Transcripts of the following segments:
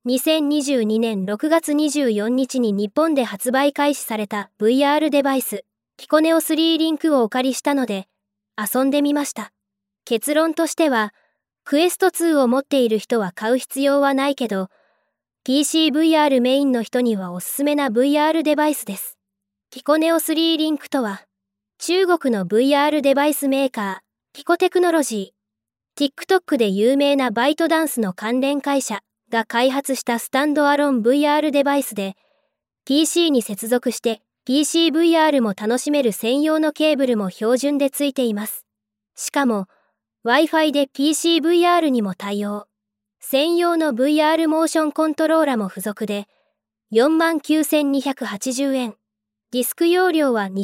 2022年6月24日に日本で発売開始された VR デバイス、ピコネオ3リンクをお借りしたので、遊んでみました。結論としては、クエスト2を持っている人は買う必要はないけど、PCVR メインの人にはおすすめな VR デバイスです。ピコネオ3リンクとは、中国の VR デバイスメーカー、ピコテクノロジー、TikTok で有名なバイトダンスの関連会社が開発したスタンドアロン VR デバイスで、PC に接続して PCVR も楽しめる専用のケーブルも標準でついています。しかも、Wi-Fi で PCVR にも対応。専用の VR モーションコントローラも付属で、49,280円。ディスク容量は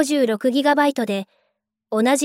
256GB で、同じ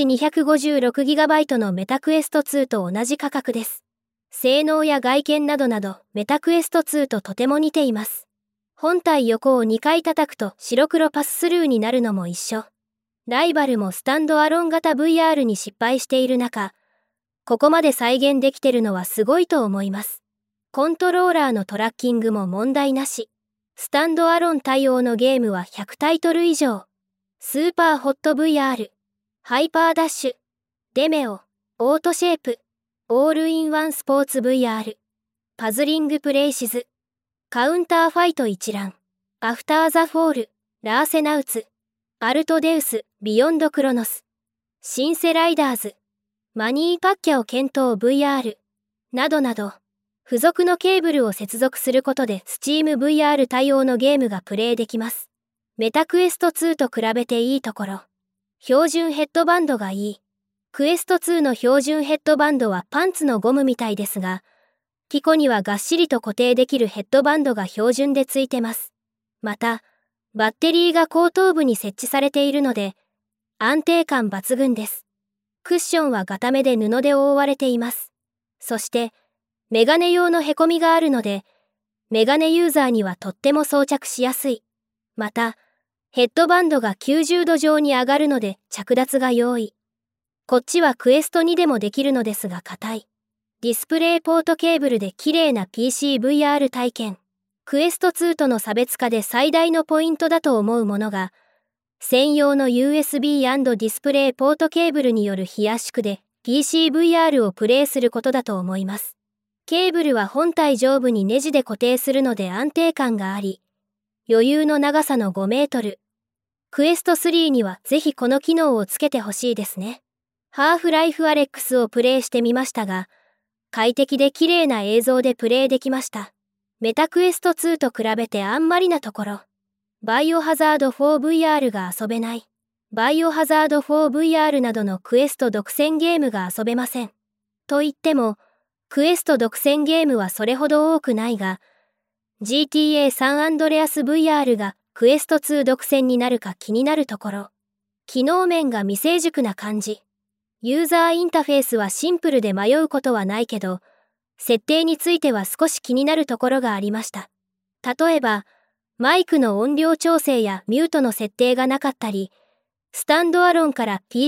256GB のメタクエスト2と同じ価格です。性能や外見などなどメタクエスト2ととても似ています。本体横を2回叩くと白黒パススルーになるのも一緒。ライバルもスタンドアロン型 VR に失敗している中、ここまで再現できてるのはすごいと思います。コントローラーのトラッキングも問題なし。スタンドアロン対応のゲームは100タイトル以上。スーパーホット VR、ハイパーダッシュ、デメオ、オートシェイプ、オールインワンスポーツ VR、パズリングプレイシズ、カウンターファイト一覧、アフターザフォール、ラーセナウツ、アルトデウス、ビヨンドクロノス、シンセライダーズ、マニーパッキャオ検討 VR、などなど、付属のケーブルを接続することで Steam VR 対応のゲームがプレイできます。メタクエスト2と比べていいところ。標準ヘッドバンドがいい。クエスト2の標準ヘッドバンドはパンツのゴムみたいですが、ピコにはがっしりと固定できるヘッドバンドが標準でついてます。また、バッテリーが後頭部に設置されているので、安定感抜群です。クッションはガタメで布で覆われています。そして、メガネ用のへこみがあるので、メガネユーザーにはとっても装着しやすい。また、ヘッドバンドが90度上に上がるので着脱が容易。こっちはクエスト2でもできるのですが硬い。ディスプレイポートケーブルで綺麗な PCVR 体験。クエスト2との差別化で最大のポイントだと思うものが、専用の USB& ディスプレイポートケーブルによる非圧縮で PCVR をプレイすることだと思います。ケーブルは本体上部にネジで固定するので安定感があり、余裕の長さの5メートル。クエスト3にはぜひこの機能をつけてほしいですね。ハーフライフアレックスをプレイしてみましたが、快適で綺麗な映像でプレイできました。メタクエスト2と比べてあんまりなところ。バイオハザード 4VR が遊べない。バイオハザード 4VR などのクエスト独占ゲームが遊べません。と言っても、クエスト独占ゲームはそれほど多くないが、GTA サンアンドレアス VR がクエスト2独占になるか気になるところ。機能面が未成熟な感じ。ユーザーインターフェースはシンプルで迷うことはないけど、設定については少し気になるところがありました。例えば、マイクの音量調整やミュートの設定がなかったり、スタンドアロンから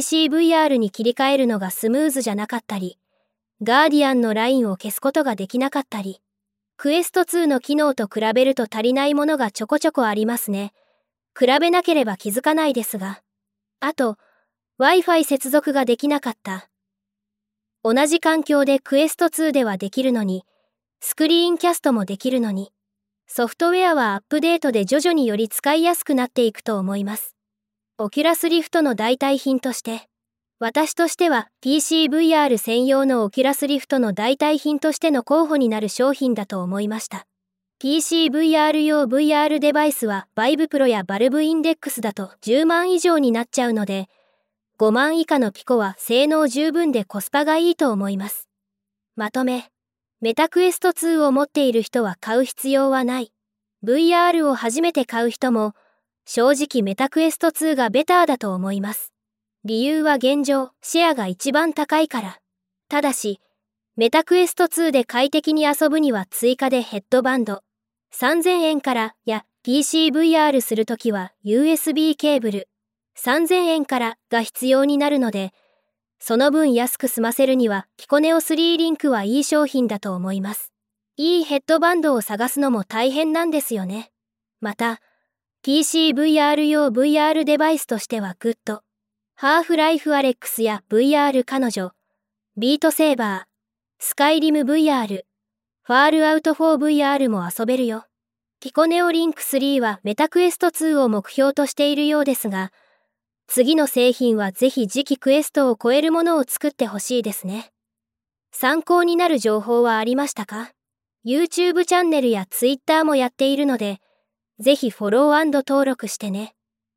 PCVR に切り替えるのがスムーズじゃなかったり、ガーディアンのラインを消すことができなかったり、クエスト2の機能と比べると足りないものがちょこちょこありますね。比べなければ気づかないですが。あと、Wi-Fi 接続ができなかった。同じ環境でクエスト2ではできるのに、スクリーンキャストもできるのに、ソフトウェアはアップデートで徐々により使いやすくなっていくと思います。オキュラスリフトの代替品として、私としては PCVR 専用のオキュラスリフトの代替品としての候補になる商品だと思いました。PCVR 用 VR デバイスはバイブプロやバルブインデックスだと10万以上になっちゃうので、5万以下のピコは性能十分でコスパがいいと思います。まとめ、メタクエスト2を持っている人は買う必要はない。VR を初めて買う人も、正直メタクエスト2がベターだと思います。理由は現状、シェアが一番高いから。ただし、メタクエスト2で快適に遊ぶには追加でヘッドバンド、3000円からや PCVR するときは USB ケーブル、3000円からが必要になるので、その分安く済ませるにはピコネオ3リンクはいい商品だと思います。 いいヘッドバンドを探すのも大変なんですよね。また、PCVR 用 VR デバイスとしてはグッド、ハーフライフアレックスや VR 彼女、ビートセーバー、スカイリム VR、ファールアウト 4VR も遊べるよ。ピコネオリンク3はメタクエスト2を目標としているようですが、次の製品はぜひ次期クエストを超えるものを作ってほしいですね。参考になる情報はありましたか？ YouTube チャンネルや Twitter もやっているので、ぜひフォロー&登録してね。